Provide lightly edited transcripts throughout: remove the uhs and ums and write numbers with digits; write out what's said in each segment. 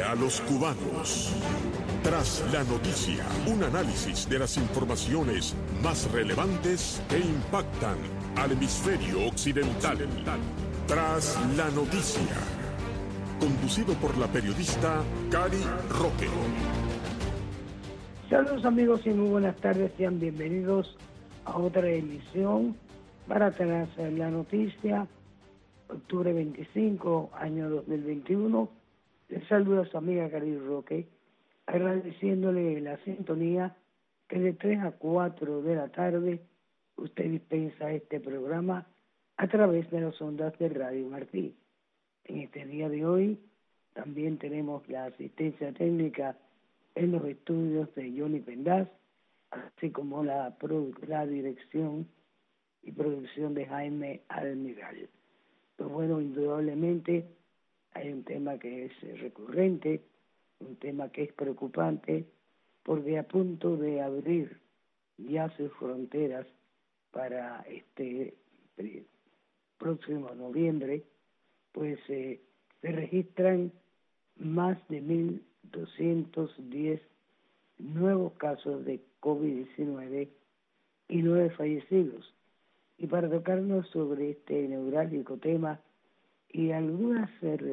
a los cubanos. Tras la noticia, un análisis de las informaciones más relevantes que impactan al hemisferio occidental. Tras la noticia, conducido por la periodista Cari Roque. Saludos amigos y muy buenas tardes, sean bienvenidos a otra emisión para Tras la noticia, octubre 25, año 2021. Les saluda su amiga Cari Roque, agradeciéndole la sintonía que de 3 a 4 de la tarde usted dispensa este programa a través de las ondas de Radio Martí. En este día de hoy también tenemos la asistencia técnica en los estudios de Johnny Pendaz, así como la dirección y producción de Jaime Almiral. Pues bueno, indudablemente hay un tema que es recurrente, un tema que es preocupante, porque a punto de abrir ya sus fronteras para este próximo noviembre, pues se registran más de 1.210 nuevos casos de COVID-19 y 9 fallecidos. Y para tocarnos sobre este neurálgico tema y algunas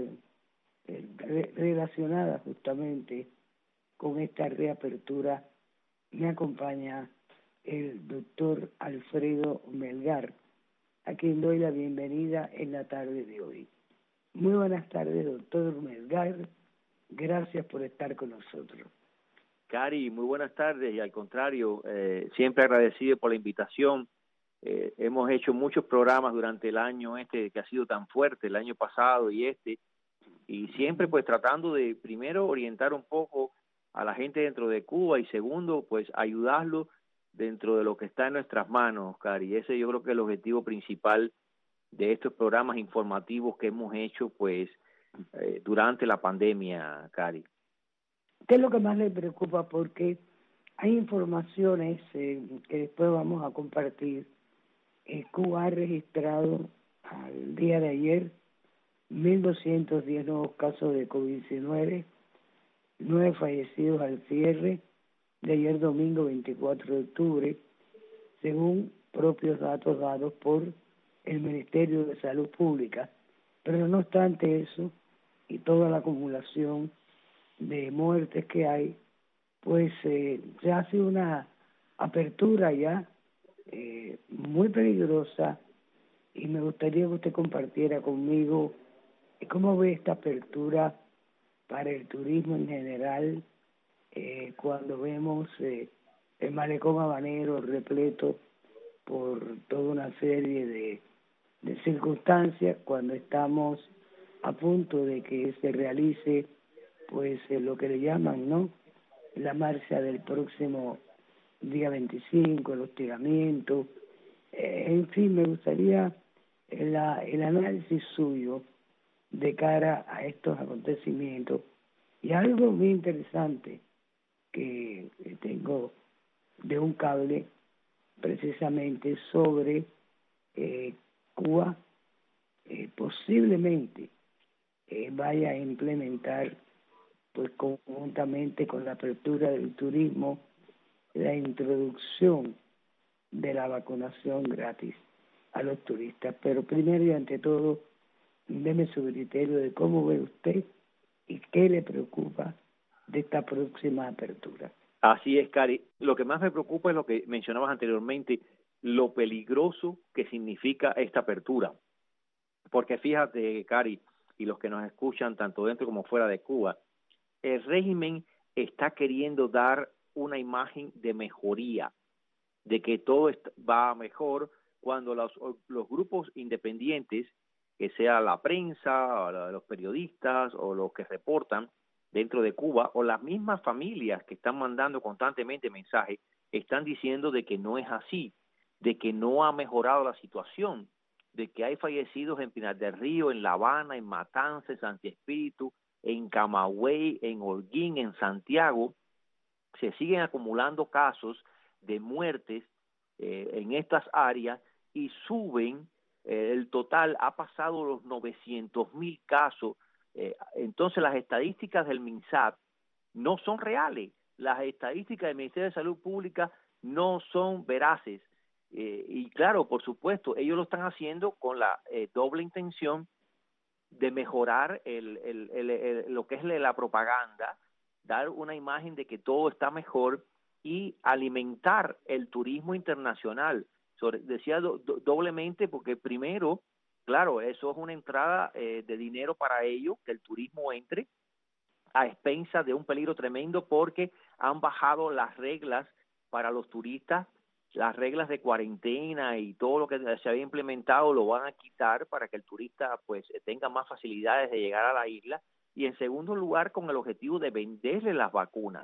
relacionadas justamente con esta reapertura, me acompaña el doctor Alfredo Melgar, a quien doy la bienvenida en la tarde de hoy. Muy buenas tardes, doctor Melgar. Gracias por estar con nosotros. Cari, muy buenas tardes y al contrario, siempre agradecido por la invitación. Hemos hecho muchos programas durante el año que ha sido tan fuerte, el año pasado y y siempre pues tratando de primero orientar un poco a la gente dentro de Cuba y segundo pues ayudarlo dentro de lo que está en nuestras manos, Cari. Ese yo creo que es el objetivo principal de estos programas informativos que hemos hecho pues durante la pandemia, Cari. ¿Qué es lo que más le preocupa? Porque hay informaciones que después vamos a compartir. Cuba ha registrado al día de ayer 1.210 nuevos casos de COVID-19, 9 fallecidos al cierre de ayer domingo 24 de octubre, según propios datos dados por el Ministerio de Salud Pública. Pero no obstante eso, y toda la acumulación de muertes que hay, pues se hace una apertura ya muy peligrosa, y me gustaría que usted compartiera conmigo cómo ve esta apertura para el turismo en general, cuando vemos el malecón habanero repleto por toda una serie de circunstancias, cuando estamos a punto de que se realice pues lo que le llaman, ¿no?, la marcha del próximo día 25, el hostigamiento. En fin, me gustaría el análisis suyo de cara a estos acontecimientos. Y algo muy interesante que tengo de un cable precisamente sobre Cuba posiblemente vaya a implementar pues conjuntamente con la apertura del turismo la introducción de la vacunación gratis a los turistas. Pero primero y ante todo, deme su criterio de cómo ve usted y qué le preocupa de esta próxima apertura. Así es, Cari. Lo que más me preocupa es lo que mencionabas anteriormente, lo peligroso que significa esta apertura. Porque fíjate, Cari, y los que nos escuchan tanto dentro como fuera de Cuba, el régimen está queriendo dar una imagen de mejoría, de que todo va mejor, cuando los grupos independientes, que sea la prensa, o los periodistas o los que reportan dentro de Cuba, o las mismas familias que están mandando constantemente mensajes, están diciendo de que no es así, de que no ha mejorado la situación, de que hay fallecidos en Pinar del Río, en La Habana, en Matanzas, en Santi Espíritu, en Camagüey, en Holguín, en Santiago. Se siguen acumulando casos de muertes en estas áreas y suben, el total ha pasado los 900,000 casos Entonces las estadísticas del MINSAT no son reales. Las estadísticas del Ministerio de Salud Pública no son veraces. Y claro, por supuesto, ellos lo están haciendo con la doble intención de mejorar lo que es la propaganda, dar una imagen de que todo está mejor y alimentar el turismo internacional. Decía doblemente porque primero, claro, eso es una entrada de dinero para ellos, que el turismo entre a expensas de un peligro tremendo porque han bajado las reglas para los turistas, las reglas de cuarentena y todo lo que se había implementado lo van a quitar para que el turista pues tenga más facilidades de llegar a la isla, y en segundo lugar con el objetivo de venderle las vacunas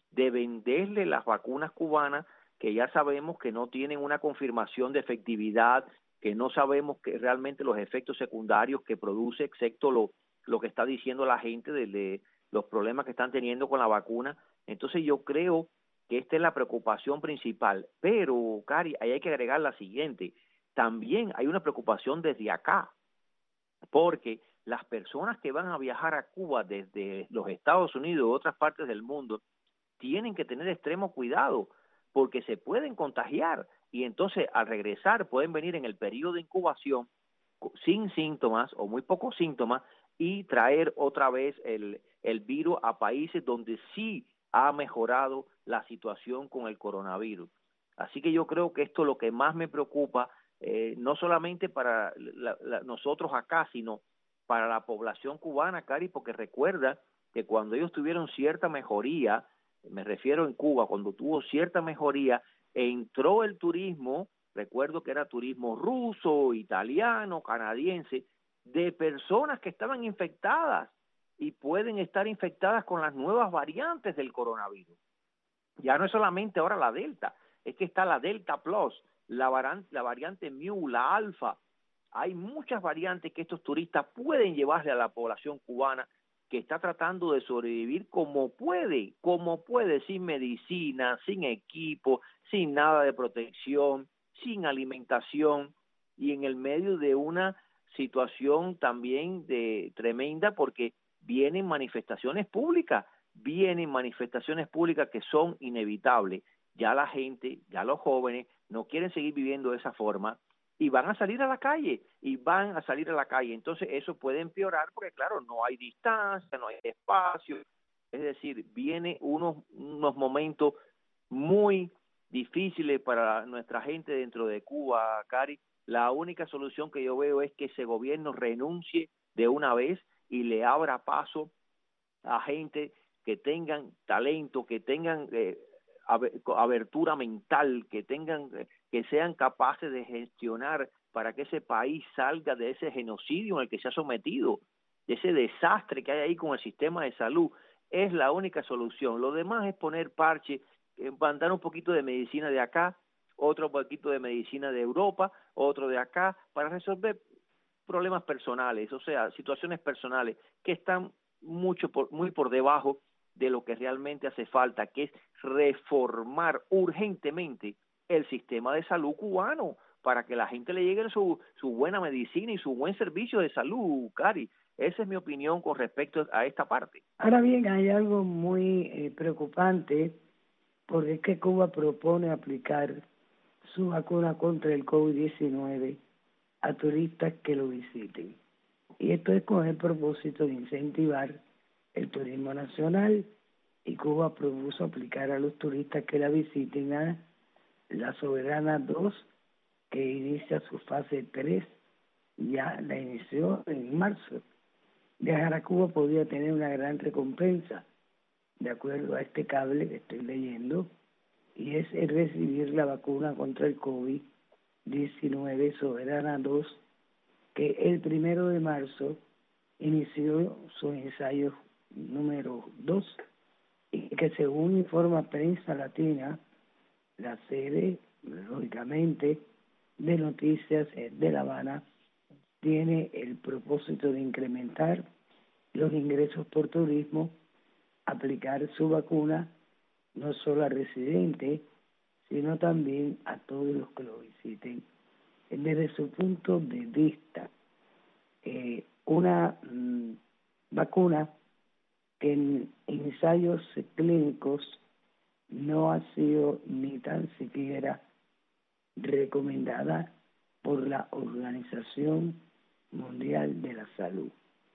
cubanas, que ya sabemos que no tienen una confirmación de efectividad, que no sabemos que realmente los efectos secundarios que produce, excepto lo que está diciendo la gente de los problemas que están teniendo con la vacuna. Entonces yo creo que esta es la preocupación principal. Pero, Cari, ahí hay que agregar la siguiente. También hay una preocupación desde acá, porque las personas que van a viajar a Cuba desde los Estados Unidos u otras partes del mundo tienen que tener extremo cuidado, porque se pueden contagiar y entonces al regresar pueden venir en el periodo de incubación sin síntomas o muy pocos síntomas y traer otra vez el virus a países donde sí ha mejorado la situación con el coronavirus. Así que yo creo que esto es lo que más me preocupa, no solamente para nosotros acá, sino para la población cubana, Cari, porque recuerda que cuando ellos tuvieron cierta mejoría, me refiero en Cuba, cuando tuvo cierta mejoría, entró el turismo, recuerdo que era turismo ruso, italiano, canadiense, de personas que estaban infectadas y pueden estar infectadas con las nuevas variantes del coronavirus. Ya no es solamente ahora la Delta, es que está la Delta Plus, la variante Mu, la Alfa. Hay muchas variantes que estos turistas pueden llevarle a la población cubana que está tratando de sobrevivir como puede, sin medicina, sin equipo, sin nada de protección, sin alimentación y en el medio de una situación también tremenda porque vienen manifestaciones públicas que son inevitables. Ya la gente, ya los jóvenes no quieren seguir viviendo de esa forma y van a salir a la calle, Entonces eso puede empeorar porque, claro, no hay distancia, no hay espacio. Es decir, vienen unos momentos muy difíciles para nuestra gente dentro de Cuba, Cari. La única solución que yo veo es que ese gobierno renuncie de una vez y le abra paso a gente que tengan talento, que tengan abertura mental, que sean capaces de gestionar para que ese país salga de ese genocidio en el que se ha sometido, de ese desastre que hay ahí con el sistema de salud. Es la única solución. Lo demás es poner parche, mandar un poquito de medicina de acá, otro poquito de medicina de Europa, otro de acá, para resolver problemas personales, o sea, situaciones personales que están muy por debajo de lo que realmente hace falta, que es reformar urgentemente el sistema de salud cubano para que la gente le llegue su buena medicina y su buen servicio de salud, Cari. Esa es mi opinión con respecto a esta parte. Ahora bien, hay algo muy preocupante, porque es que Cuba propone aplicar su vacuna contra el COVID-19 a turistas que lo visiten. Y esto es con el propósito de incentivar el turismo nacional, y Cuba propuso aplicar a los turistas que la visiten a la Soberana 2, que inicia su fase 3, ya la inició en marzo. Viajar a Cuba podría tener una gran recompensa, de acuerdo a este cable que estoy leyendo, y es el recibir la vacuna contra el COVID-19 Soberana 2, que el 1 de marzo inició su ensayo número 2, y que según informa Prensa Latina, la sede, lógicamente, de noticias de La Habana, tiene el propósito de incrementar los ingresos por turismo, aplicar su vacuna no solo a residentes, sino también a todos los que lo visiten. Desde su punto de vista, una vacuna que en ensayos clínicos no ha sido ni tan siquiera recomendada por la Organización Mundial de la Salud.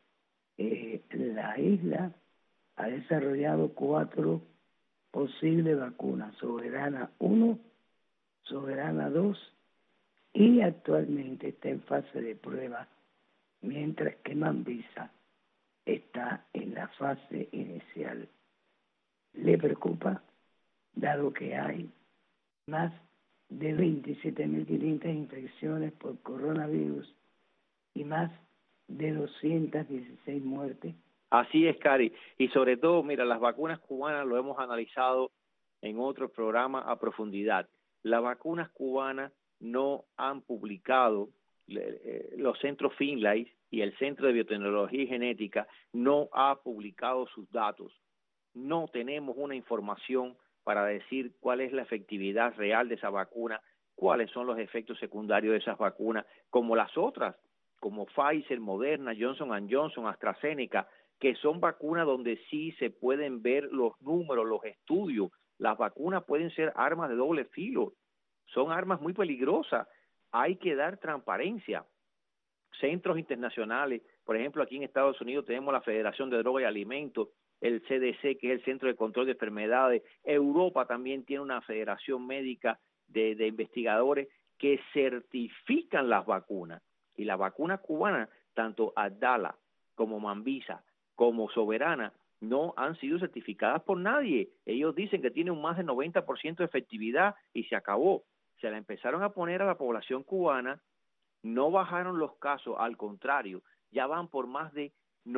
La isla ha desarrollado 4 posibles vacunas, Soberana 1, Soberana 2, y actualmente está en fase de prueba, mientras que Mambisa está en la fase inicial. Le preocupa, dado que hay más de 27.500 infecciones por coronavirus y más de 216 muertes. Así es, Cari. Y sobre todo, mira, las vacunas cubanas lo hemos analizado en otro programa a profundidad. Las vacunas cubanas no han publicado, los centros Finlay y el Centro de Biotecnología y Genética no ha publicado sus datos. No tenemos una información para decir cuál es la efectividad real de esa vacuna, cuáles son los efectos secundarios de esas vacunas, como las otras, como Pfizer, Moderna, Johnson & Johnson, AstraZeneca, que son vacunas donde sí se pueden ver los números, los estudios. Las vacunas pueden ser armas de doble filo, son armas muy peligrosas. Hay que dar transparencia. Centros internacionales, por ejemplo, aquí en Estados Unidos tenemos la Federación de Drogas y Alimentos, el CDC, que es el Centro de Control de Enfermedades. Europa también tiene una federación médica de investigadores que certifican las vacunas. Y las vacunas cubanas, tanto Abdala como Mambisa, como Soberana, no han sido certificadas por nadie. Ellos dicen que tienen un más del 90% de efectividad y se acabó. Se la empezaron a poner a la población cubana, no bajaron los casos, al contrario, ya van por más de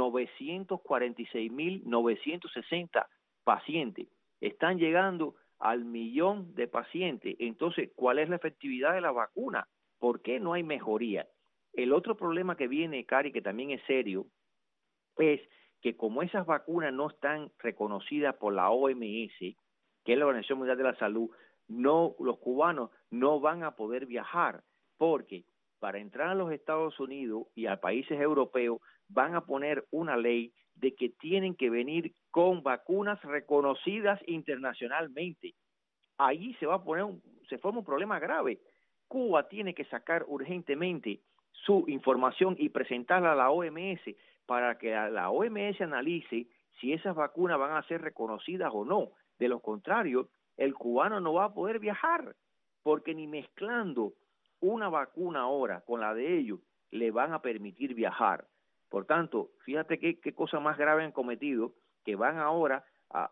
946.960 pacientes. Están llegando al 1.000.000 de pacientes. Entonces, ¿cuál es la efectividad de la vacuna? ¿Por qué no hay mejoría? El otro problema que viene, Cari, que también es serio, es que como esas vacunas no están reconocidas por la OMS, que es la Organización Mundial de la Salud, no, los cubanos no van a poder viajar, porque para entrar a los Estados Unidos y a países europeos van a poner una ley de que tienen que venir con vacunas reconocidas internacionalmente. Ahí se va a poner se forma un problema grave. Cuba tiene que sacar urgentemente su información y presentarla a la OMS para que la OMS analice si esas vacunas van a ser reconocidas o no. De lo contrario, el cubano no va a poder viajar, porque ni mezclando una vacuna ahora con la de ellos le van a permitir viajar. Por tanto, fíjate qué cosa más grave han cometido, que van ahora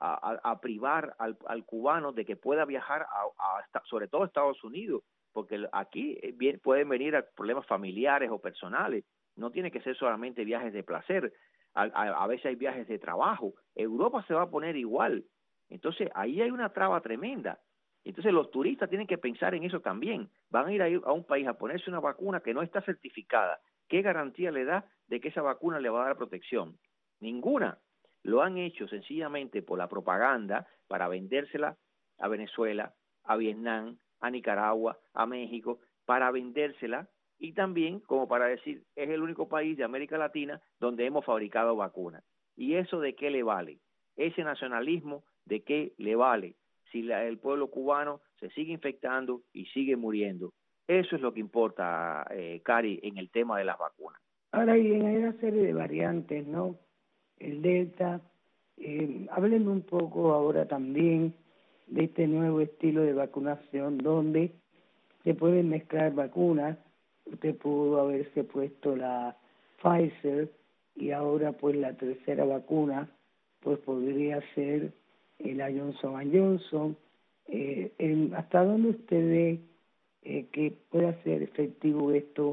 a privar al cubano de que pueda viajar sobre todo a Estados Unidos, porque aquí pueden venir problemas familiares o personales. No tiene que ser solamente viajes de placer, a veces hay viajes de trabajo. Europa se va a poner igual. Entonces ahí hay una traba tremenda. Entonces los turistas tienen que pensar en eso también. Van a ir a un país a ponerse una vacuna que no está certificada. ¿Qué garantía le da de que esa vacuna le va a dar protección? Ninguna. Lo han hecho sencillamente por la propaganda para vendérsela a Venezuela, a Vietnam, a Nicaragua, a México, para vendérsela, y también como para decir, es el único país de América Latina donde hemos fabricado vacunas. ¿Y eso de qué le vale? Ese nacionalismo, ¿de qué le vale? Si el pueblo cubano se sigue infectando y sigue muriendo. Eso es lo que importa, Cari, en el tema de las vacunas. Ahora bien, hay una serie de variantes, ¿no? El Delta. Háblenme un poco ahora también de este nuevo estilo de vacunación donde se pueden mezclar vacunas. Usted pudo haberse puesto la Pfizer y ahora pues la tercera vacuna pues podría ser la Johnson & Johnson. ¿Hasta dónde usted ve que pueda ser efectivo esto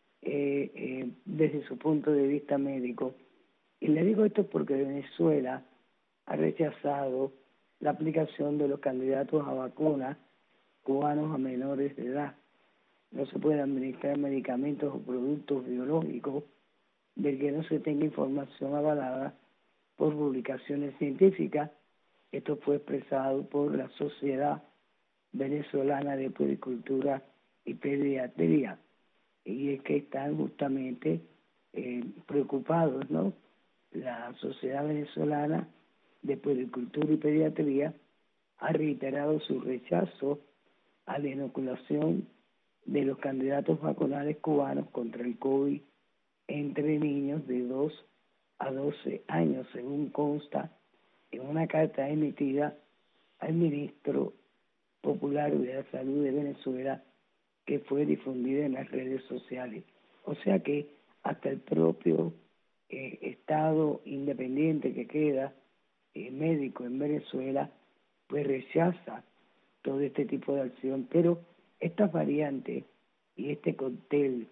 desde su punto de vista médico? Y le digo esto porque Venezuela ha rechazado la aplicación de los candidatos a vacunas cubanos a menores de edad. No se pueden administrar medicamentos o productos biológicos del que no se tenga información avalada por publicaciones científicas. Esto fue expresado por la Sociedad Venezolana de Puericultura y Pediatría. Y es que están justamente preocupados, ¿no?, la Sociedad Venezolana de Puericultura y Pediatría ha reiterado su rechazo a la inoculación de los candidatos vacunales cubanos contra el COVID entre niños de 2 a 12 años, según consta en una carta emitida al ministro popular de la Salud de Venezuela, que fue difundida en las redes sociales. O sea que hasta el propio Estado independiente que queda, médico en Venezuela, pues rechaza todo este tipo de acción. Pero estas variantes y este cóctel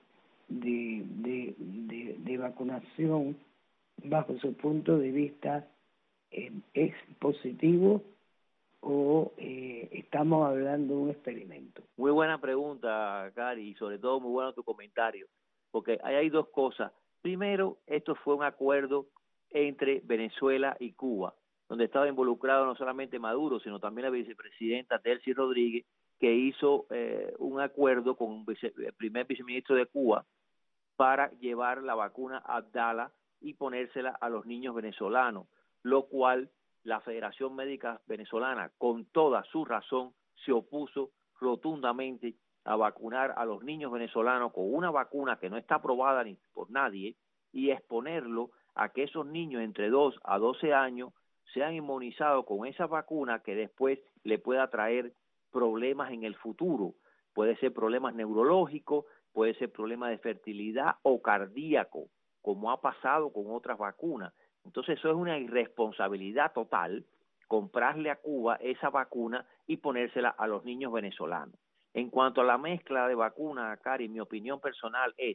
de vacunación, bajo su punto de vista, ¿es positivo o estamos hablando de un experimento? Muy buena pregunta, Cari, y sobre todo muy bueno tu comentario, porque ahí hay dos cosas. Primero, esto fue un acuerdo entre Venezuela y Cuba, donde estaba involucrado no solamente Maduro, sino también la vicepresidenta Delcy Rodríguez, que hizo un acuerdo con el primer viceministro de Cuba para llevar la vacuna Abdala y ponérsela a los niños venezolanos, lo cual la Federación Médica Venezolana, con toda su razón, se opuso rotundamente a vacunar a los niños venezolanos con una vacuna que no está aprobada ni por nadie y exponerlo a que esos niños entre 2 a 12 años sean inmunizados con esa vacuna que después le pueda traer problemas en el futuro. Puede ser problemas neurológicos, puede ser problemas de fertilidad o cardíaco, como ha pasado con otras vacunas. Entonces eso es una irresponsabilidad total, comprarle a Cuba esa vacuna y ponérsela a los niños venezolanos. En cuanto a la mezcla de vacunas, Cari, mi opinión personal es,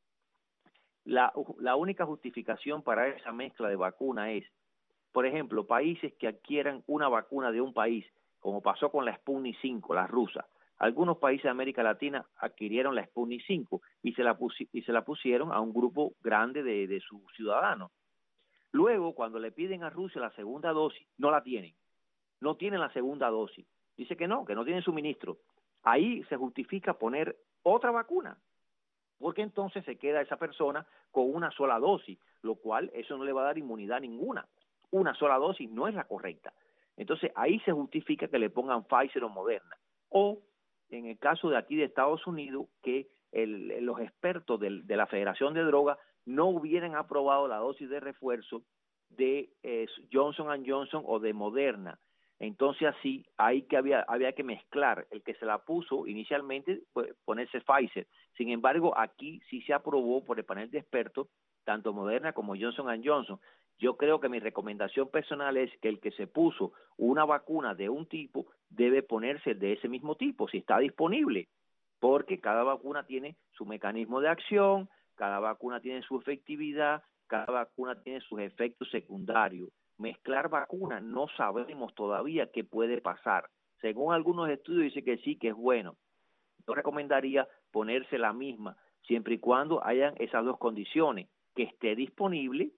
la única justificación para esa mezcla de vacuna es, por ejemplo, países que adquieran una vacuna de un país, como pasó con la Sputnik 5, la rusa. Algunos países de América Latina adquirieron la Sputnik 5 y se la pusieron a un grupo grande de sus ciudadanos. Luego, cuando le piden a Rusia la segunda dosis, no la tienen. No tienen la segunda dosis. Dice que no tienen suministro. Ahí se justifica poner otra vacuna, porque entonces se queda esa persona con una sola dosis, lo cual eso no le va a dar inmunidad ninguna. Una sola dosis no es la correcta. Entonces ahí se justifica que le pongan Pfizer o Moderna. O en el caso de aquí de Estados Unidos, que los expertos de la Federación de Drogas no hubieran aprobado la dosis de refuerzo de Johnson & Johnson o de Moderna. Entonces así había que mezclar. El que se la puso inicialmente, pues, ponerse Pfizer. Sin embargo, aquí sí se aprobó por el panel de expertos tanto Moderna como Johnson & Johnson. Yo creo que mi recomendación personal es que el que se puso una vacuna de un tipo debe ponerse de ese mismo tipo, si está disponible, porque cada vacuna tiene su mecanismo de acción, cada vacuna tiene su efectividad, cada vacuna tiene sus efectos secundarios. Mezclar vacunas no sabemos todavía qué puede pasar. Según algunos estudios dice que sí, que es bueno. Yo recomendaría ponerse la misma, siempre y cuando hayan esas dos condiciones, que esté disponible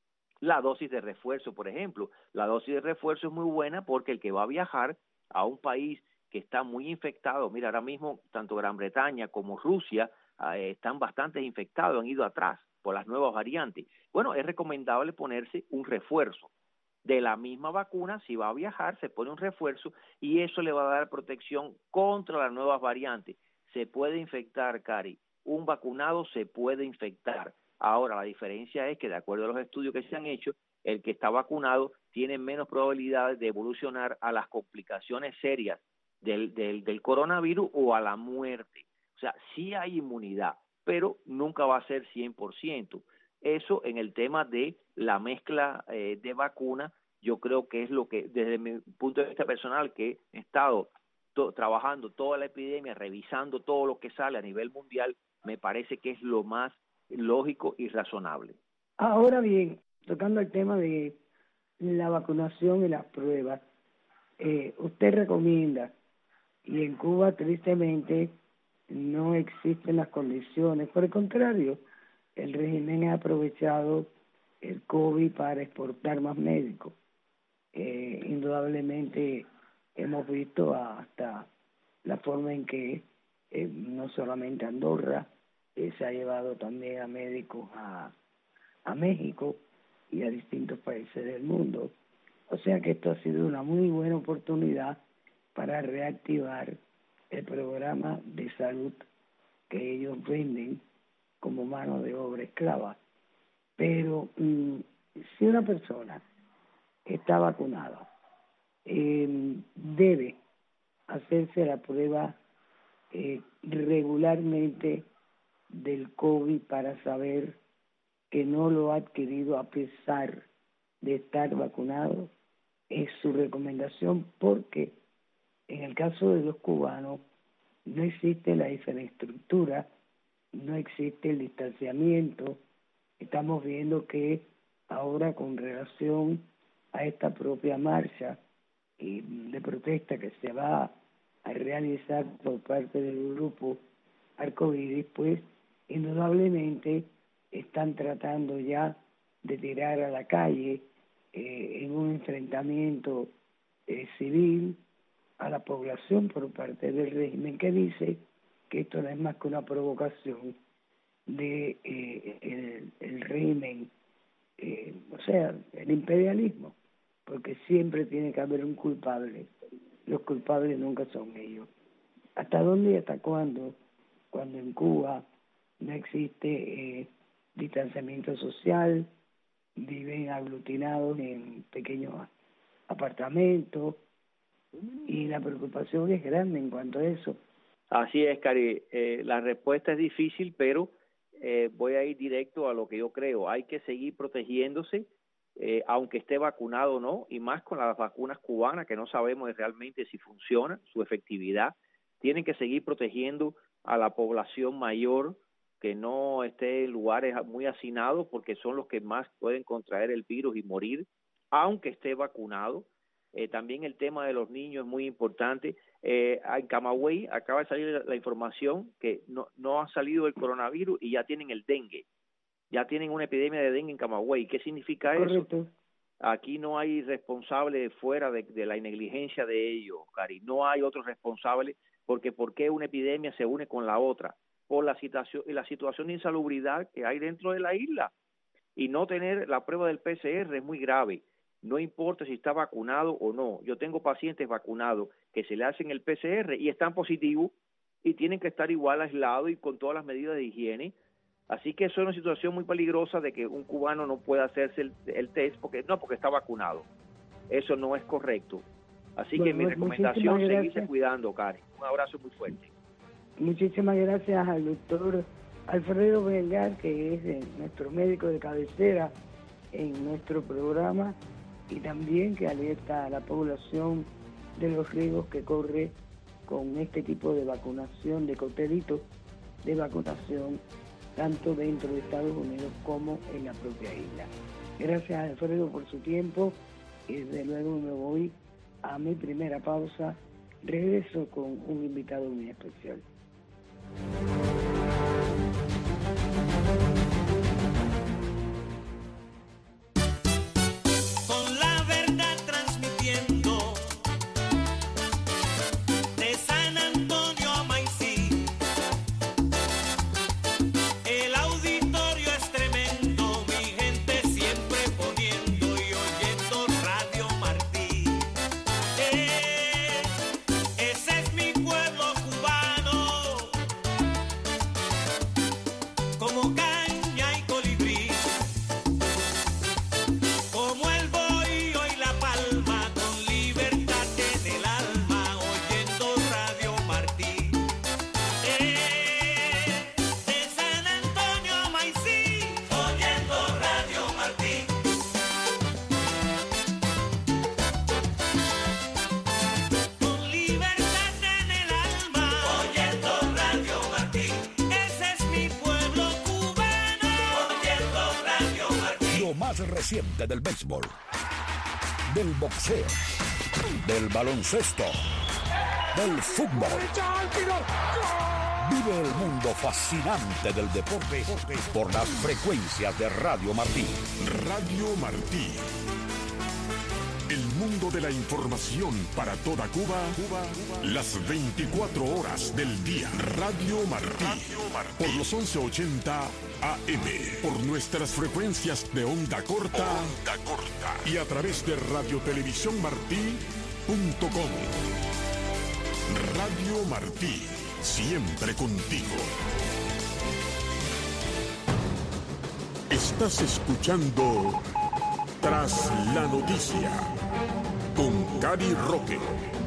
la dosis de refuerzo, por ejemplo. La dosis de refuerzo es muy buena porque el que va a viajar a un país que está muy infectado, mira, ahora mismo tanto Gran Bretaña como Rusia están bastante infectados, han ido atrás por las nuevas variantes. Bueno, es recomendable ponerse un refuerzo de la misma vacuna. Si va a viajar, se pone un refuerzo y eso le va a dar protección contra las nuevas variantes. Se puede infectar, Cari, un vacunado se puede infectar. Ahora, la diferencia es que, de acuerdo a los estudios que se han hecho, el que está vacunado tiene menos probabilidades de evolucionar a las complicaciones serias del coronavirus o a la muerte. O sea, sí hay inmunidad, pero nunca va a ser 100%. Eso en el tema de la mezcla de vacuna, yo creo que es lo que, desde mi punto de vista personal, que he estado trabajando toda la epidemia, revisando todo lo que sale a nivel mundial, me parece que es lo más lógico y razonable. Ahora bien, tocando el tema de la vacunación y las pruebas, usted recomienda, y en Cuba tristemente no existen las condiciones, por el contrario, el régimen ha aprovechado el COVID para exportar más médicos. Indudablemente hemos visto hasta la forma en que no solamente Andorra se ha llevado también a médicos a México, y a distintos países del mundo. O sea que esto ha sido una muy buena oportunidad para reactivar el programa de salud que ellos venden como mano de obra esclava. Pero si una persona está vacunada, debe hacerse la prueba regularmente del COVID para saber que no lo ha adquirido a pesar de estar vacunado. Es su recomendación, porque en el caso de los cubanos no existe la infraestructura, no existe el distanciamiento. Estamos viendo que ahora, con relación a esta propia marcha de protesta que se va a realizar por parte del grupo Arcoíris, pues indudablemente están tratando ya de tirar a la calle en un enfrentamiento civil a la población por parte del régimen, que dice que esto no es más que una provocación de el régimen, o sea, el imperialismo, porque siempre tiene que haber un culpable. Los culpables nunca son ellos. ¿Hasta dónde y hasta cuándo? Cuando en Cuba no existe distanciamiento social, viven aglutinados en pequeños apartamentos, y la preocupación es grande en cuanto a eso. Así es, Cari. La respuesta es difícil, pero voy a ir directo a lo que yo creo. Hay que seguir protegiéndose, aunque esté vacunado o no, y más con las vacunas cubanas, que no sabemos realmente si funciona, su efectividad. Tienen que seguir protegiendo a la población mayor, que no esté en lugares muy hacinados, porque son los que más pueden contraer el virus y morir, aunque esté vacunado. También el tema de los niños es muy importante. En Camagüey acaba de salir la información que no ha salido el coronavirus y ya tienen el dengue. Ya tienen una epidemia de dengue en Camagüey. ¿Qué significa Correcto. eso? Aquí no hay responsable fuera de la negligencia de ellos, Cari. No hay otro responsable, porque ¿por qué una epidemia se une con la otra? Por la situación de insalubridad que hay dentro de la isla. Y no tener la prueba del PCR es muy grave. No importa si está vacunado o no. Yo tengo pacientes vacunados que se le hacen el PCR y están positivos y tienen que estar igual aislados y con todas las medidas de higiene. Así que eso es una situación muy peligrosa, de que un cubano no pueda hacerse el test porque está vacunado. Eso no es correcto. Así que mi recomendación es seguirse cuidando, Karen. Un abrazo muy fuerte. Muchísimas gracias al doctor Alfredo Belgar, que es nuestro médico de cabecera en nuestro programa, y también que alerta a la población de los riesgos que corre con este tipo de vacunación, de coctelitos de vacunación, tanto dentro de Estados Unidos como en la propia isla. Gracias, Alfredo, por su tiempo, y desde luego me voy a mi primera pausa. Regreso con un invitado muy especial. Reciente del béisbol, del boxeo, del baloncesto, del fútbol. Vive el mundo fascinante del deporte por las frecuencias de Radio Martí. Radio Martí, el mundo de la información para toda Cuba, las 24 horas del día. Radio Martí, por los 1180 AM, por nuestras frecuencias de onda corta y a través de radiotelevisiónmartí.com. Radio Martí, siempre contigo. Estás escuchando Tras la Noticia con Cari Roque.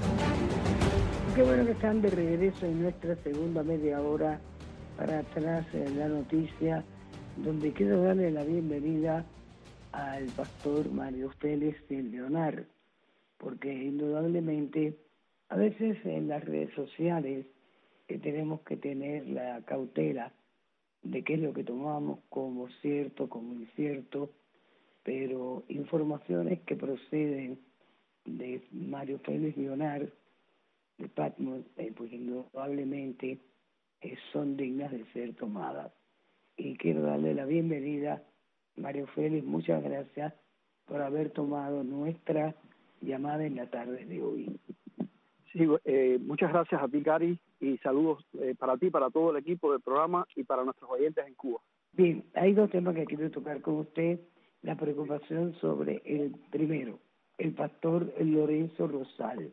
Qué bueno que están de regreso en nuestra segunda media hora para Tras la Noticia, donde quiero darle la bienvenida al pastor Mario Félix Leonard, porque indudablemente a veces en las redes sociales tenemos que tener la cautela de qué es lo que tomamos como cierto, como incierto, pero informaciones que proceden de Mario Félix Leonard, de Patmos, pues indudablemente son dignas de ser tomadas. Y quiero darle la bienvenida, Mario Félix, muchas gracias por haber tomado nuestra llamada en la tarde de hoy. Sí, muchas gracias a ti, Cari, y saludos para ti, para todo el equipo del programa y para nuestros oyentes en Cuba. Bien, hay dos temas que quiero tocar con usted. La preocupación sobre el primero, el pastor Lorenzo Rosal.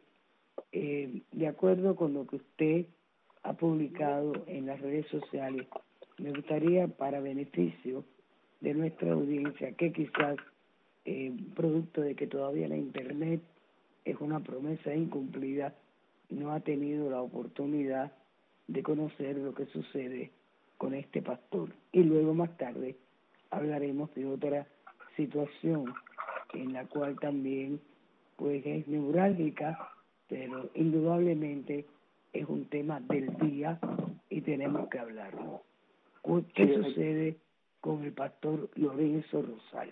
De acuerdo con lo que usted ha publicado en las redes sociales, me gustaría, para beneficio de nuestra audiencia, que quizás, producto de que todavía la Internet es una promesa incumplida, no ha tenido la oportunidad de conocer lo que sucede con este pastor. Y luego más tarde hablaremos de otra situación en la cual también pues es neurálgica, pero indudablemente es un tema del día y tenemos que hablarlo. ¿Qué sucede con el pastor Lorenzo Rosal?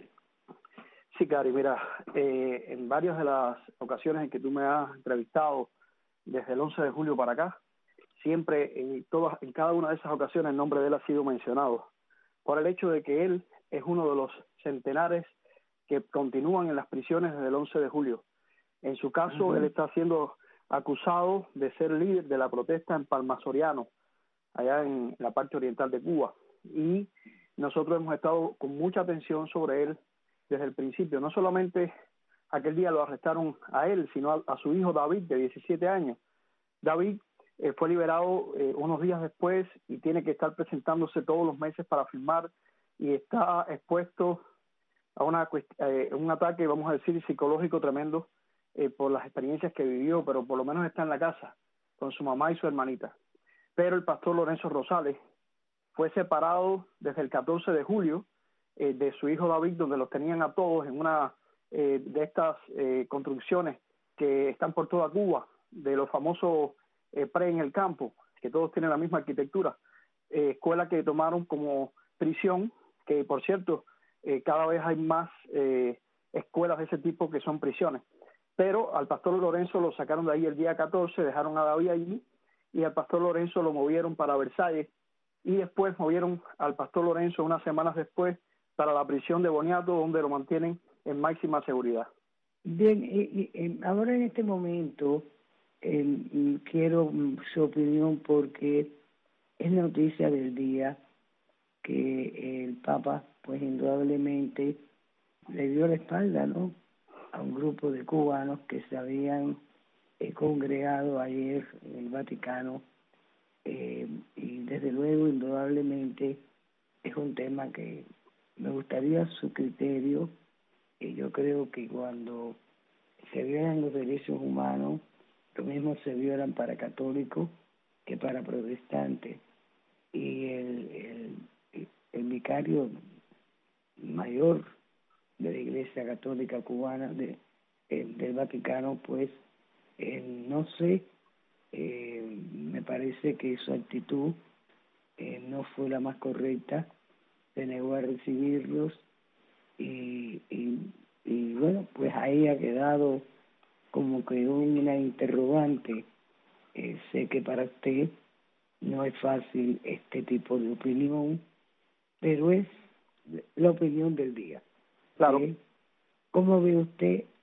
Sí, Cari, mira, en varias de las ocasiones en que tú me has entrevistado desde el 11 de julio para acá, siempre en cada una de esas ocasiones el nombre de él ha sido mencionado, por el hecho de que él es uno de los centenares que continúan en las prisiones desde el 11 de julio. En su caso, él está siendo acusado de ser líder de la protesta en Palma Soriano, allá en la parte oriental de Cuba. Y nosotros hemos estado con mucha atención sobre él desde el principio. No solamente aquel día lo arrestaron a él, sino a su hijo David, de 17 años. David fue liberado unos días después y tiene que estar presentándose todos los meses para firmar, y está expuesto a un ataque, vamos a decir, psicológico tremendo por las experiencias que vivió, pero por lo menos está en la casa con su mamá y su hermanita. Pero el pastor Lorenzo Rosales fue separado desde el 14 de julio de su hijo David, donde los tenían a todos en una de estas construcciones que están por toda Cuba, de los famosos pre en el campo, que todos tienen la misma arquitectura, escuela que tomaron como prisión, que por cierto cada vez hay más escuelas de ese tipo que son prisiones. Pero al pastor Lorenzo lo sacaron de ahí el día 14, dejaron a David allí, y al pastor Lorenzo lo movieron para Versalles, y después movieron al pastor Lorenzo unas semanas después para la prisión de Boniato, donde lo mantienen en máxima seguridad. Bien, ahora en este momento quiero su opinión, porque es noticia del día que el Papa, pues indudablemente le dio la espalda, ¿no?, a un grupo de cubanos que se habían congregado ayer en el Vaticano, y desde luego indudablemente es un tema que me gustaría su criterio. Yo creo que cuando se violan los derechos humanos, lo mismo se violan para católicos que para protestantes, y el vicario mayor de la Iglesia Católica Cubana del Vaticano, pues no sé, me parece que su actitud no fue la más correcta, se negó a recibirlos, y bueno, pues ahí ha quedado como que una interrogante. Sé que para usted no es fácil este tipo de opinión, pero es la opinión del día. Claro. ¿Cómo ve usted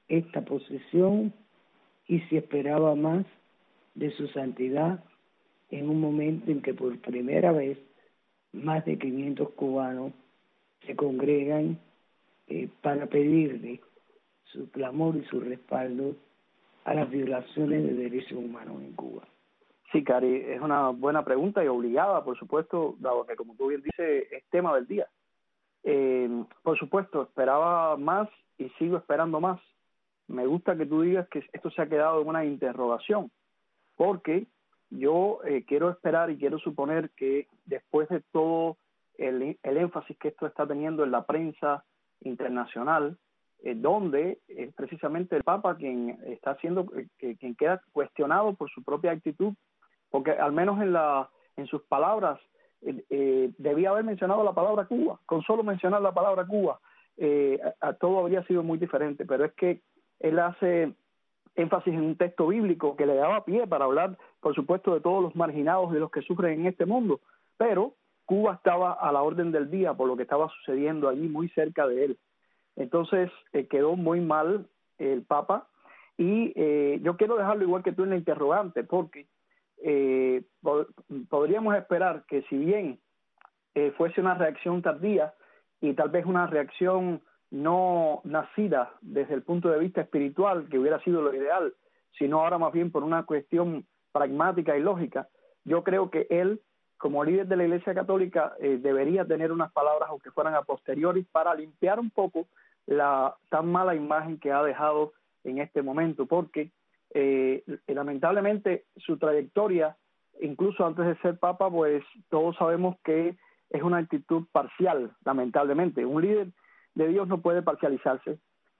esta posición y si esperaba más de su santidad en un momento en que por primera vez más de 500 cubanos se congregan para pedirle su clamor y su respaldo a las violaciones de derechos humanos en Cuba. Sí, Cari, es una buena pregunta y obligada, por supuesto, dado que, como tú bien dices, es tema del día. Por supuesto, esperaba más y sigo esperando más. Me gusta que tú digas que esto se ha quedado en una interrogación, porque yo quiero esperar y quiero suponer que después de todo el énfasis que esto está teniendo en la prensa internacional, donde es precisamente el Papa quien está siendo, quien queda cuestionado por su propia actitud, porque al menos en sus palabras debía haber mencionado la palabra Cuba. Con solo mencionar la palabra Cuba, todo habría sido muy diferente, pero es que él hace énfasis en un texto bíblico que le daba pie para hablar, por supuesto, de todos los marginados, de los que sufren en este mundo, pero Cuba estaba a la orden del día por lo que estaba sucediendo allí muy cerca de él. Entonces quedó muy mal el Papa y yo quiero dejarlo igual que tú en la interrogante, porque podríamos esperar que si bien fuese una reacción tardía y tal vez una reacción no nacida desde el punto de vista espiritual, que hubiera sido lo ideal, sino ahora más bien por una cuestión pragmática y lógica, yo creo que él, como líder de la Iglesia Católica, debería tener unas palabras, aunque fueran a posteriori, para limpiar un poco la tan mala imagen que ha dejado en este momento, porque lamentablemente su trayectoria, incluso antes de ser Papa, pues todos sabemos que es una actitud parcial, lamentablemente. Un líder de Dios no puede parcializarse,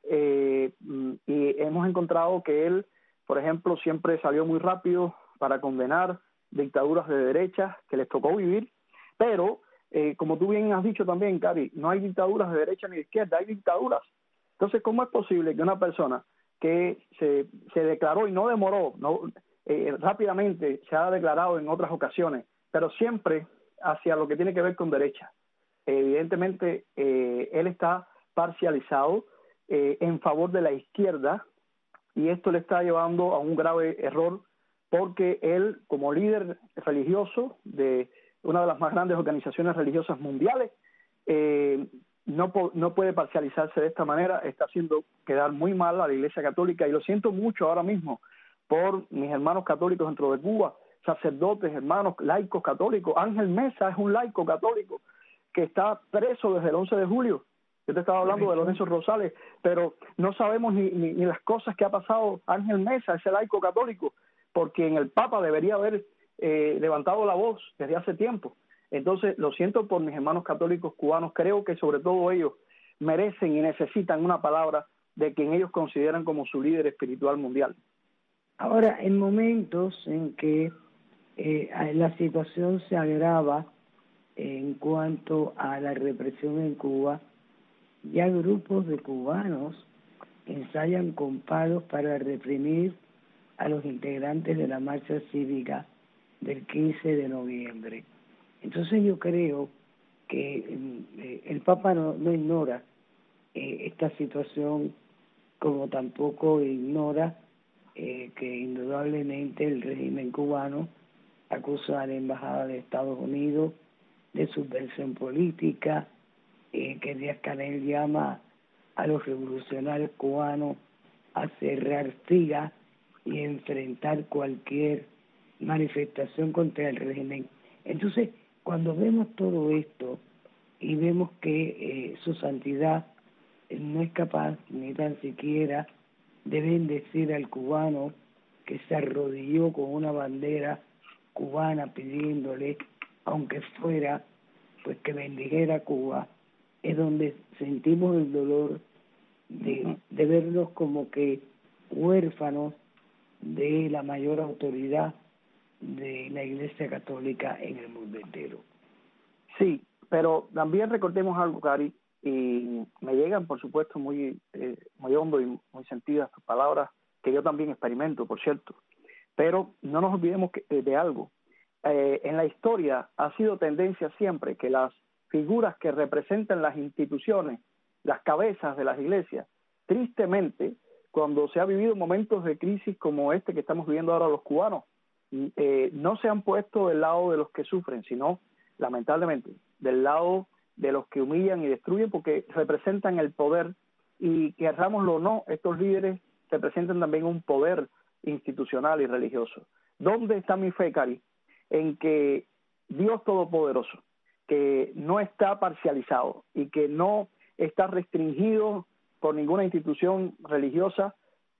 y hemos encontrado que él, por ejemplo, siempre salió muy rápido para condenar dictaduras de derecha que les tocó vivir, pero como tú bien has dicho también, Cari, no hay dictaduras de derecha ni de izquierda, hay dictaduras. Entonces, ¿cómo es posible que una persona que se declaró y no demoró, rápidamente se ha declarado en otras ocasiones, pero siempre hacia lo que tiene que ver con derecha? Evidentemente, él está parcializado en favor de la izquierda, y esto le está llevando a un grave error, porque él, como líder religioso de una de las más grandes organizaciones religiosas mundiales, no puede parcializarse de esta manera. Está haciendo quedar muy mal a la Iglesia Católica, y lo siento mucho ahora mismo por mis hermanos católicos dentro de Cuba, sacerdotes, hermanos, laicos católicos. Ángel Mesa es un laico católico que está preso desde el 11 de julio. Yo te estaba hablando de Lorenzo Rosales, pero no sabemos ni las cosas que ha pasado Ángel Mesa, ese laico católico, porque en el Papa debería haber levantado la voz desde hace tiempo. Entonces, lo siento por mis hermanos católicos cubanos. Creo que sobre todo ellos merecen y necesitan una palabra de quien ellos consideran como su líder espiritual mundial. Ahora, en momentos en que la situación se agrava en cuanto a la represión en Cuba, ya grupos de cubanos ensayan con palos para reprimir a los integrantes de la marcha cívica del 15 de noviembre. Entonces yo creo que el Papa no ignora esta situación, como tampoco ignora que indudablemente el régimen cubano acusa a la Embajada de Estados Unidos de subversión política, que Díaz-Canel llama a los revolucionarios cubanos a cerrar filas y enfrentar cualquier manifestación contra el régimen. Entonces, cuando vemos todo esto y vemos que su santidad no es capaz ni tan siquiera de bendecir al cubano que se arrodilló con una bandera cubana pidiéndole, aunque fuera, pues que bendijera Cuba, es donde sentimos el dolor de verlos como que huérfanos de la mayor autoridad de la Iglesia Católica en el mundo entero. Sí, pero también recordemos algo, Cari, y me llegan, por supuesto, muy hondo y muy sentidas tus palabras, que yo también experimento, por cierto, pero no nos olvidemos de algo. En la historia ha sido tendencia siempre que las figuras que representan las instituciones, las cabezas de las iglesias, tristemente cuando se ha vivido momentos de crisis como este que estamos viviendo ahora los cubanos, no se han puesto del lado de los que sufren, sino, lamentablemente, del lado de los que humillan y destruyen, porque representan el poder, y querrámoslo o no, estos líderes representan también un poder institucional y religioso. ¿Dónde está mi fe, Cari? En que Dios Todopoderoso, que no está parcializado y que no está restringido por ninguna institución religiosa,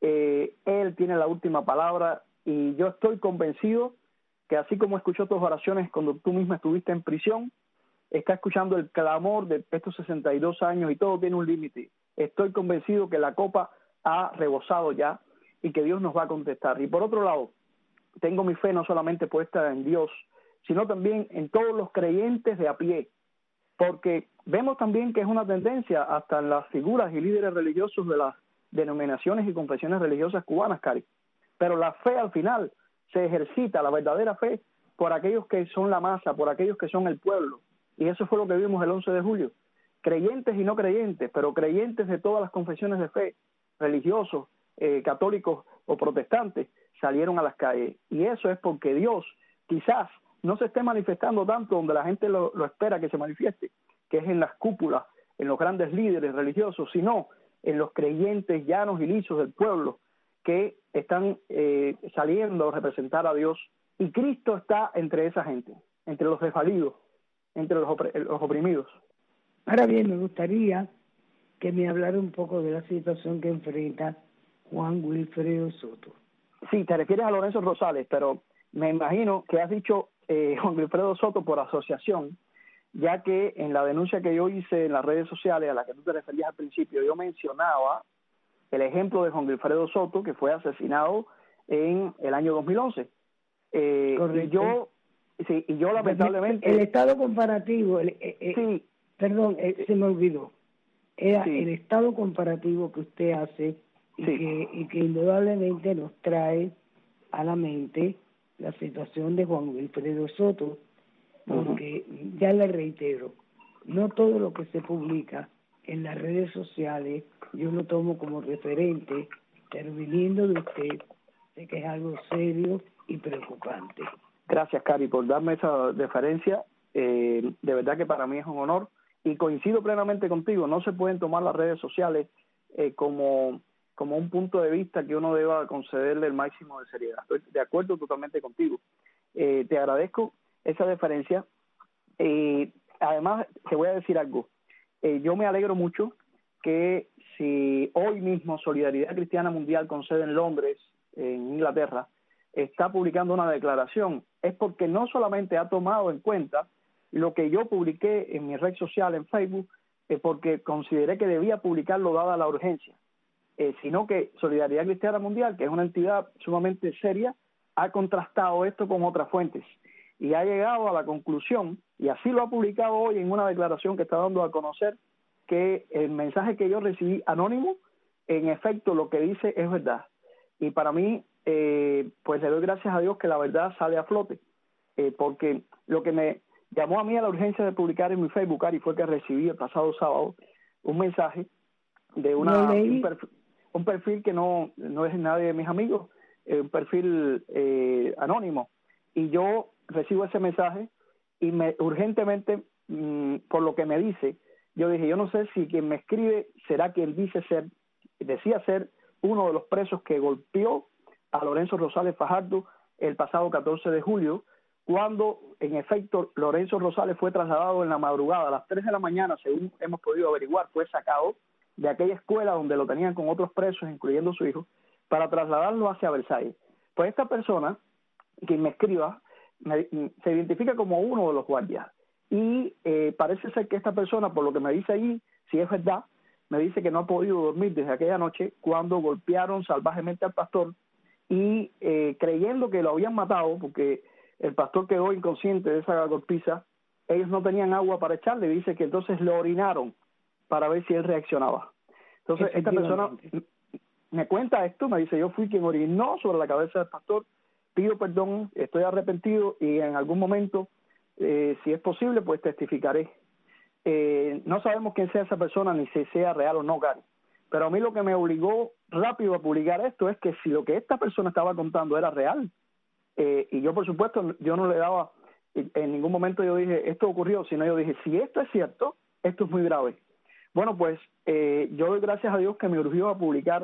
Él tiene la última palabra, y yo estoy convencido que así como escuchó tus oraciones cuando tú misma estuviste en prisión, está escuchando el clamor de estos 62 años, y todo tiene un límite. Estoy convencido que la copa ha rebosado ya y que Dios nos va a contestar. Y por otro lado, tengo mi fe no solamente puesta en Dios, sino también en todos los creyentes de a pie, porque vemos también que es una tendencia hasta en las figuras y líderes religiosos de las denominaciones y confesiones religiosas cubanas, Cari. Pero la fe al final se ejercita, la verdadera fe, por aquellos que son la masa, por aquellos que son el pueblo. Y eso fue lo que vimos el 11 de julio. Creyentes y no creyentes, pero creyentes de todas las confesiones de fe, religiosos, católicos o protestantes, salieron a las calles. Y eso es porque Dios quizás no se esté manifestando tanto donde la gente lo espera que se manifieste, que es en las cúpulas, en los grandes líderes religiosos, sino en los creyentes llanos y lisos del pueblo que están saliendo a representar a Dios. Y Cristo está entre esa gente, entre los desvalidos, entre los oprimidos. Ahora bien, me gustaría que me hablara un poco de la situación que enfrenta Juan Wilfredo Soto. Sí, te refieres a Lorenzo Rosales, pero me imagino que has dicho Juan Wilfredo Soto por asociación, ya que en la denuncia que yo hice en las redes sociales, a la que tú te referías al principio, yo mencionaba el ejemplo de Juan Wilfredo Soto, que fue asesinado en el año 2011. Correcto. Y yo lamentablemente... El estado comparativo, sí. Perdón, se me olvidó. Era sí. el estado comparativo que usted hace y, sí. que indudablemente nos trae a la mente la situación de Juan Wilfredo Soto, porque ya le reitero, no todo lo que se publica en las redes sociales yo lo tomo como referente, pero viniendo de usted, sé que es algo serio y preocupante. Gracias, Cari, por darme esa deferencia. De verdad que para mí es un honor, y coincido plenamente contigo. No se pueden tomar las redes sociales como un punto de vista que uno deba concederle el máximo de seriedad. Estoy de acuerdo totalmente contigo. Te agradezco esa deferencia. Además, te voy a decir algo. Yo me alegro mucho que si hoy mismo Solidaridad Cristiana Mundial, con sede en Londres, en Inglaterra, está publicando una declaración, es porque no solamente ha tomado en cuenta lo que yo publiqué en mi red social en Facebook, porque consideré que debía publicarlo dada la urgencia, sino que Solidaridad Cristiana Mundial, que es una entidad sumamente seria, ha contrastado esto con otras fuentes y ha llegado a la conclusión, y así lo ha publicado hoy en una declaración que está dando a conocer, que el mensaje que yo recibí anónimo, en efecto lo que dice es verdad. Y para mí, pues le doy gracias a Dios que la verdad sale a flote, porque lo que me llamó a mí a la urgencia de publicar en mi Facebook, y fue que recibí el pasado sábado un mensaje de un perfil que no es nadie de mis amigos, un perfil anónimo, y yo recibo ese mensaje y urgentemente, por lo que me dice, yo dije, yo no sé si quien me escribe será quien decía ser uno de los presos que golpeó a Lorenzo Rosales Fajardo el pasado 14 de julio, cuando en efecto Lorenzo Rosales fue trasladado en la madrugada a las 3 de la mañana, según hemos podido averiguar, fue sacado de aquella escuela donde lo tenían con otros presos, incluyendo su hijo, para trasladarlo hacia Versalles. Pues esta persona, quien me escriba, se identifica como uno de los guardias, y parece ser que esta persona, por lo que me dice allí, si es verdad, me dice que no ha podido dormir desde aquella noche cuando golpearon salvajemente al pastor, y creyendo que lo habían matado, porque el pastor quedó inconsciente de esa golpiza, ellos no tenían agua para echarle, dice que entonces lo orinaron para ver si él reaccionaba. Entonces esta persona me cuenta esto, me dice, yo fui quien orinó sobre la cabeza del pastor, pido perdón, estoy arrepentido, y en algún momento, si es posible, pues testificaré. No sabemos quién sea esa persona, ni si sea real o no, Gary, Pero a mí lo que me obligó rápido a publicar esto es que si lo que esta persona estaba contando era real, y yo por supuesto yo no le daba, en ningún momento yo dije esto ocurrió, sino yo dije si esto es cierto, esto es muy grave. Bueno, pues yo doy gracias a Dios que me urgió a publicar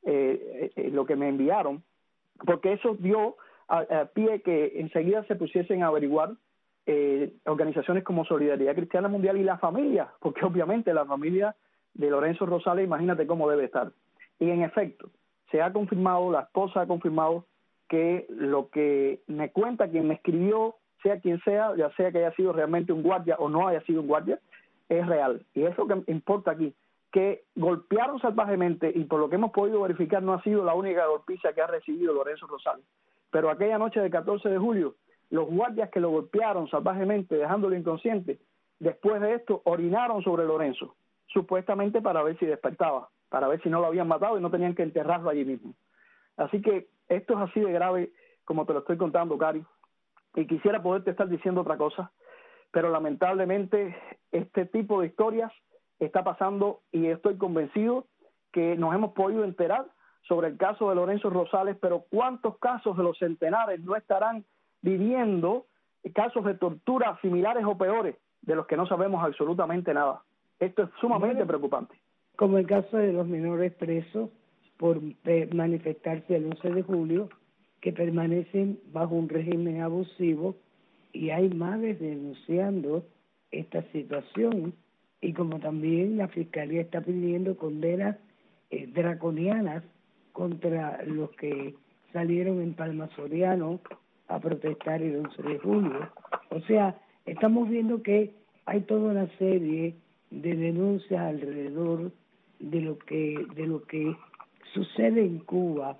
lo que me enviaron, porque eso dio a pie que enseguida se pusiesen a averiguar organizaciones como Solidaridad Cristiana Mundial y la familia, porque obviamente la familia de Lorenzo Rosales, imagínate cómo debe estar. Y en efecto, se ha confirmado, la esposa ha confirmado que lo que me cuenta quien me escribió, sea quien sea, ya sea que haya sido realmente un guardia o no haya sido un guardia, es real. Y eso que importa aquí, que golpearon salvajemente, y por lo que hemos podido verificar no ha sido la única golpiza que ha recibido Lorenzo Rosales. Pero aquella noche del 14 de julio, los guardias que lo golpearon salvajemente, dejándolo inconsciente, después de esto orinaron sobre Lorenzo, supuestamente para ver si despertaba, para ver si no lo habían matado y no tenían que enterrarlo allí mismo. Así que esto es así de grave como te lo estoy contando, Cari, y quisiera poderte estar diciendo otra cosa, pero lamentablemente este tipo de historias está pasando y estoy convencido que nos hemos podido enterar sobre el caso de Lorenzo Rosales, pero ¿cuántos casos de los centenares no estarán viviendo casos de tortura similares o peores de los que no sabemos absolutamente nada? Esto es sumamente preocupante. Como el caso de los menores presos por manifestarse el 11 de julio, que permanecen bajo un régimen abusivo, y hay madres denunciando esta situación, y como también la Fiscalía está pidiendo condenas draconianas contra los que salieron en Palma Soriano a protestar el 11 de julio. O sea, estamos viendo que hay toda una serie de denuncias alrededor de lo que sucede en Cuba,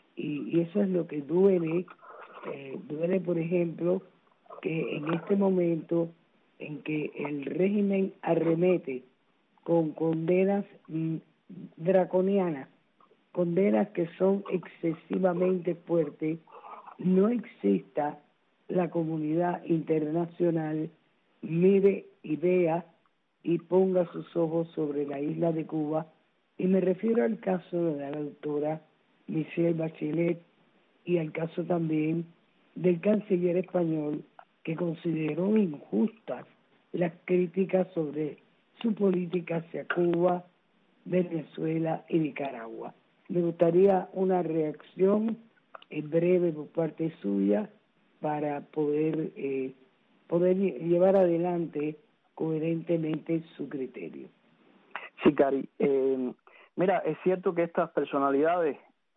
y eso es lo que duele. Duele, por ejemplo, que en este momento en que el régimen arremete con condenas draconianas, condenas que son excesivamente fuertes, no exista la comunidad internacional mire y vea y ponga sus ojos sobre la isla de Cuba. Y me refiero al caso de la doctora Michelle Bachelet y al caso también del canciller español, que consideró injustas las críticas sobre su política hacia Cuba, Venezuela y Nicaragua. Me gustaría una reacción breve por parte suya para poder llevar adelante coherentemente su criterio. Sí, Cari. Mira, es cierto que estas personalidades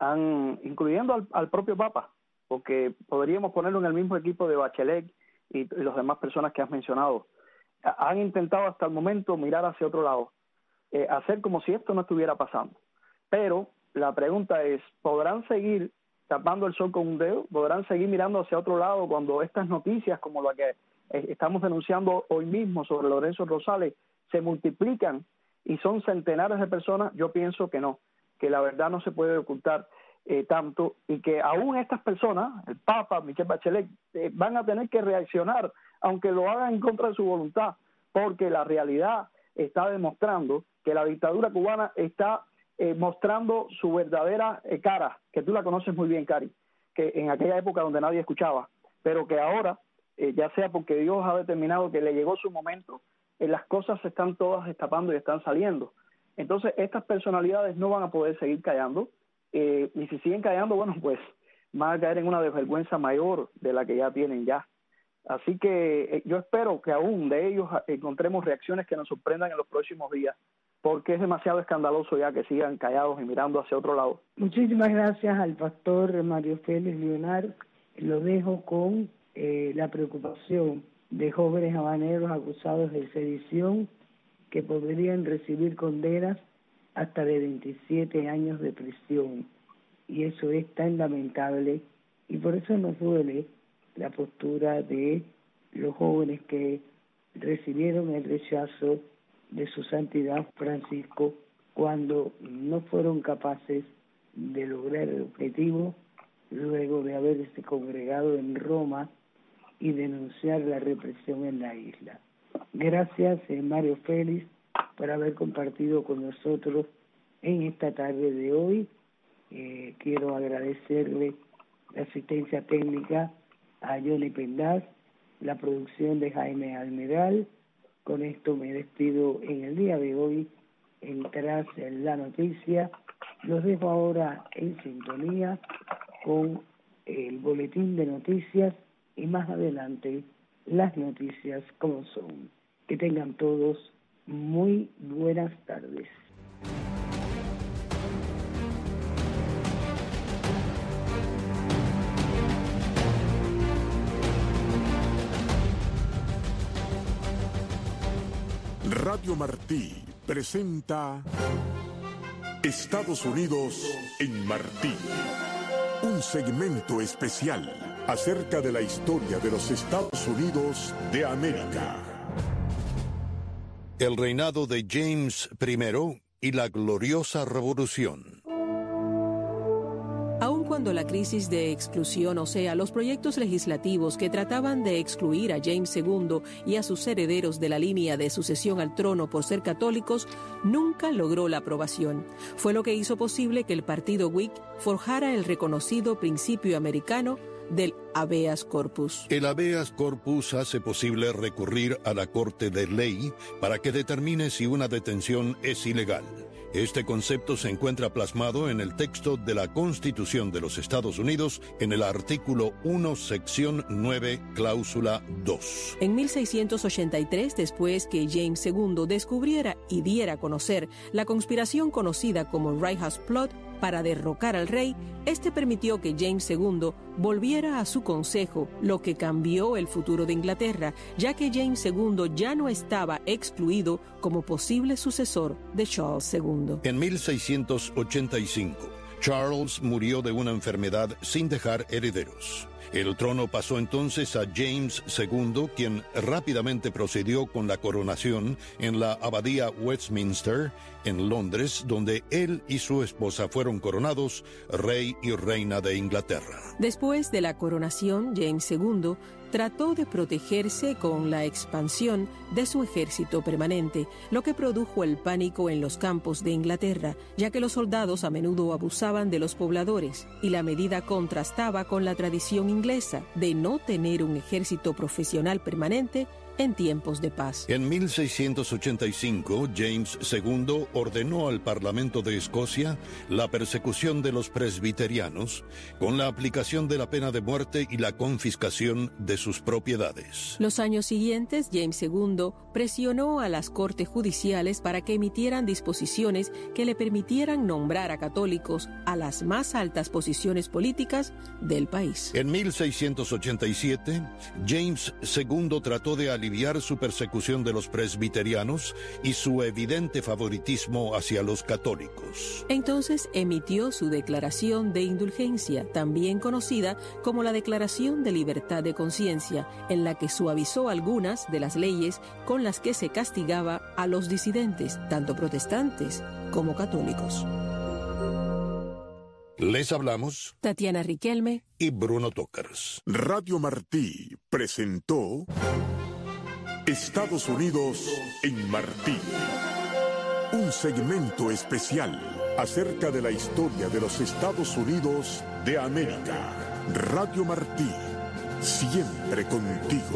incluyendo al propio Papa, porque podríamos ponerlo en el mismo equipo de Bachelet y las demás personas que has mencionado, han intentado hasta el momento mirar hacia otro lado, hacer como si esto no estuviera pasando. Pero la pregunta es, ¿podrán seguir tapando el sol con un dedo? ¿Podrán seguir mirando hacia otro lado cuando estas noticias como la que estamos denunciando hoy mismo sobre Lorenzo Rosales se multiplican y son centenares de personas? Yo pienso que no, que la verdad no se puede ocultar tanto, y que aún estas personas, el Papa, Michelle Bachelet, van a tener que reaccionar, aunque lo hagan en contra de su voluntad, porque la realidad está demostrando que la dictadura cubana está mostrando su verdadera cara, que tú la conoces muy bien, Cari, que en aquella época donde nadie escuchaba, pero que ahora, ya sea porque Dios ha determinado que le llegó su momento, las cosas se están todas destapando y están saliendo. Entonces estas personalidades no van a poder seguir callando, y si siguen callando, bueno, pues van a caer en una desvergüenza mayor de la que ya tienen ya. Así que yo espero que aún de ellos encontremos reacciones que nos sorprendan en los próximos días, porque es demasiado escandaloso ya que sigan callados y mirando hacia otro lado. Muchísimas gracias al pastor Mario Félix Leonard. Lo dejo con la preocupación de jóvenes habaneros acusados de sedición que podrían recibir condenas hasta de 27 años de prisión. Y eso es tan lamentable, y por eso nos duele la postura de los jóvenes que recibieron el rechazo de su santidad Francisco cuando no fueron capaces de lograr el objetivo luego de haberse congregado en Roma y denunciar la represión en la isla. Gracias, Mario Félix, por haber compartido con nosotros en esta tarde de hoy. Quiero agradecerle la asistencia técnica a Johnny Pendaz, la producción de Jaime Almeral. Con esto me despido en el día de hoy en Tras la Noticia. Los dejo ahora en sintonía con el boletín de noticias y más adelante las noticias como son. Que tengan todos muy buenas tardes. Radio Martí presenta Estados Unidos en Martí, un segmento especial acerca de la historia de los Estados Unidos de América. El reinado de James I y la gloriosa revolución. Aun cuando la crisis de exclusión, o sea, los proyectos legislativos que trataban de excluir a James II y a sus herederos de la línea de sucesión al trono por ser católicos, nunca logró la aprobación. Fue lo que hizo posible que el partido Whig forjara el reconocido principio americano del habeas corpus. El habeas corpus hace posible recurrir a la Corte de Ley para que determine si una detención es ilegal. Este concepto se encuentra plasmado en el texto de la Constitución de los Estados Unidos en el artículo 1, sección 9, cláusula 2. En 1683, después que James II descubriera y diera a conocer la conspiración conocida como Right House Plot para derrocar al rey, este permitió que James II volviera a su consejo, lo que cambió el futuro de Inglaterra, ya que James II ya no estaba excluido como posible sucesor de Charles II. En 1685, Charles murió de una enfermedad sin dejar herederos. El trono pasó entonces a James II, quien rápidamente procedió con la coronación en la abadía Westminster, en Londres, donde él y su esposa fueron coronados rey y reina de Inglaterra. Después de la coronación, James II trató de protegerse con la expansión de su ejército permanente, lo que produjo el pánico en los campos de Inglaterra, ya que los soldados a menudo abusaban de los pobladores, y la medida contrastaba con la tradición inglesa de no tener un ejército profesional permanente en tiempos de paz. En 1685, James II ordenó al Parlamento de Escocia la persecución de los presbiterianos con la aplicación de la pena de muerte y la confiscación de sus propiedades. Los años siguientes, James II presionó a las cortes judiciales para que emitieran disposiciones que le permitieran nombrar a católicos a las más altas posiciones políticas del país. En 1687, James II trató de aliviar su persecución de los presbiterianos y su evidente favoritismo hacia los católicos. Entonces emitió su declaración de indulgencia, también conocida como la Declaración de Libertad de Conciencia, en la que suavizó algunas de las leyes con las que se castigaba a los disidentes, tanto protestantes como católicos. Les hablamos Tatiana Riquelme y Bruno Tócars. Radio Martí presentó Estados Unidos en Martí, un segmento especial acerca de la historia de los Estados Unidos de América. Radio Martí, siempre contigo.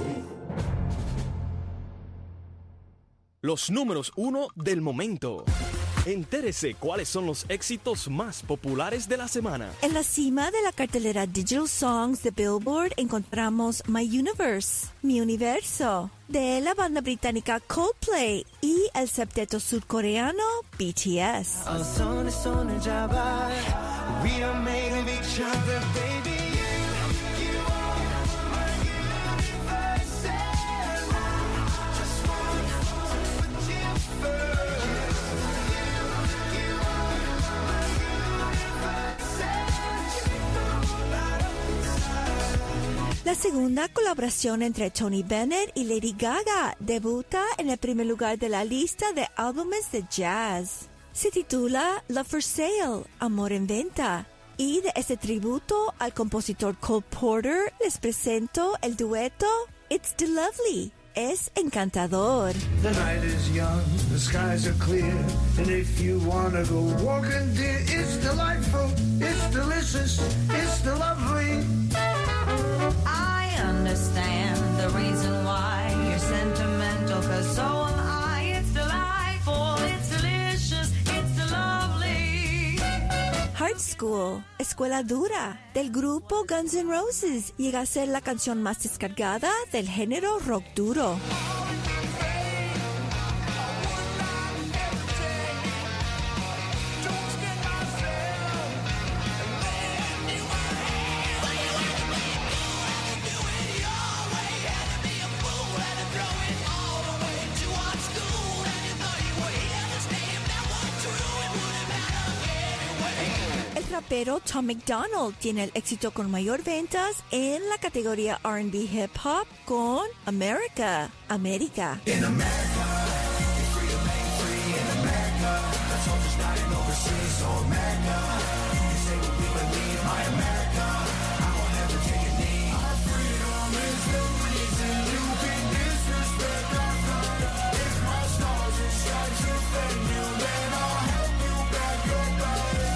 Los números 1 del momento. Entérese cuáles son los éxitos más populares de la semana. En la cima de la cartelera Digital Songs de Billboard encontramos My Universe, Mi Universo, de la banda británica Coldplay y el septeto surcoreano BTS. La segunda colaboración entre Tony Bennett y Lady Gaga debuta en el primer lugar de la lista de álbumes de jazz. Se titula Love for Sale, Amor en Venta. Y de este tributo al compositor Cole Porter les presento el dueto It's the Lovely, es encantador. The night is young, the skies are clear, and if you wanna go walking, dear, it's delightful, it's delicious, it's lovely. I understand the reason why you're sentimental, 'cause so am I. It's delightful, it's delicious, it's lovely. Hard School, Escuela Dura, del grupo Guns N' Roses, llega a ser la canción más descargada del género rock duro. Pero Tom MacDonald tiene el éxito con mayor ventas en la categoría R&B Hip Hop con America. America. In America, you're free to make free. In America, let's all just not in overseas. So America, you say what we believe. My America, I won't ever take a knee. Our freedom is the reason you can disrespect our God. If my stars and stripes offend you, then I'll help you back your bodies.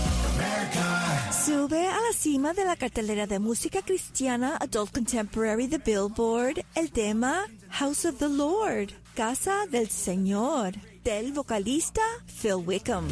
Sube a la cima de la cartelera de música cristiana Adult Contemporary de Billboard el tema House of the Lord, Casa del Señor, del vocalista Phil Wickham.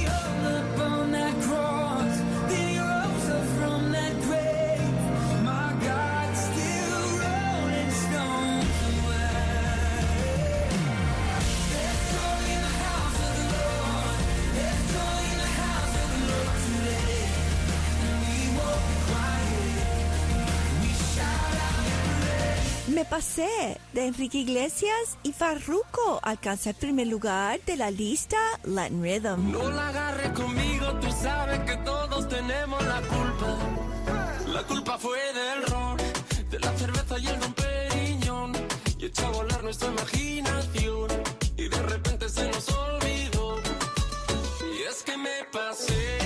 Me pasé de Enrique Iglesias y Farruko alcanza el primer lugar de la lista Latin Rhythm. No la agarres conmigo, tú sabes que todos tenemos la culpa. La culpa fue del ron, de la cerveza y el Don Periñón. Y echó a volar nuestra imaginación y de repente se nos olvidó. Y es que me pasé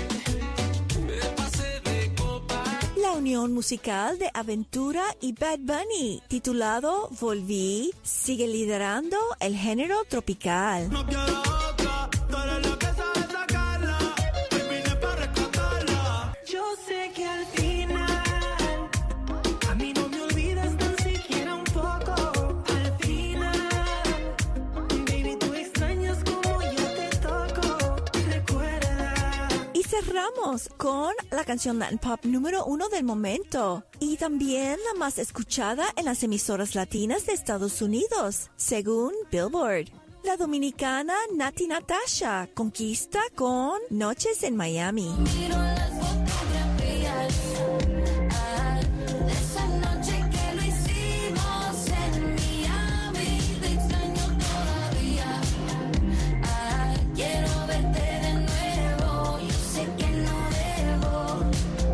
de copa. La unión musical de Aventura y Bad Bunny, titulado Volví, sigue liderando el género tropical. No quiero otra, tú eres la que sabe sacarla. Hoy vine para rescatarla. Yo sé que al final a mí no me olvidas tan siquiera un poco. Al final, baby, tú extrañas como yo te toco. Recuerda. Y cerramos con la canción Latin Pop número 1 del momento y también la más escuchada en las emisoras latinas de Estados Unidos, según Billboard. La dominicana Nati Natasha conquista con Noches en Miami. Miro las fotografías de esa noche que lo hicimos en Miami. Te extraño todavía. Quiero verte de nuevo. Yo sé que no debo.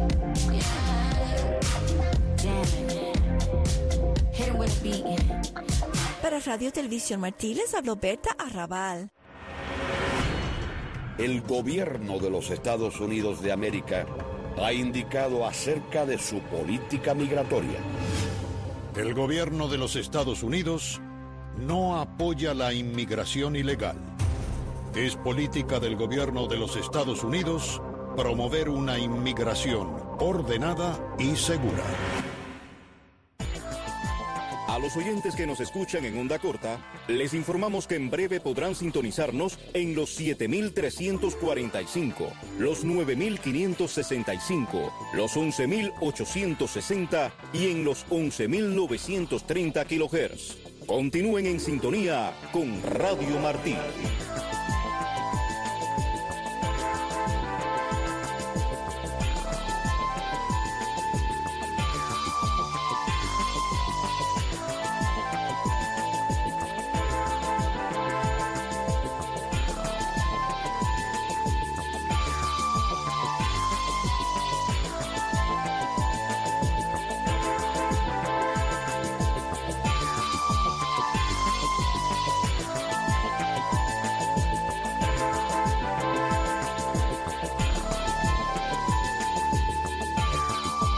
Hit with a beat. Para Radio Televisión Martí les habló Berta Arrabal. El gobierno de los Estados Unidos de América ha indicado acerca de su política migratoria. El gobierno de los Estados Unidos no apoya la inmigración ilegal. Es política del gobierno de los Estados Unidos promover una inmigración ordenada y segura. A los oyentes que nos escuchan en onda corta, les informamos que en breve podrán sintonizarnos en los 7.345, los 9.565, los 11.860 y en los 11.930 kHz. Continúen en sintonía con Radio Martí.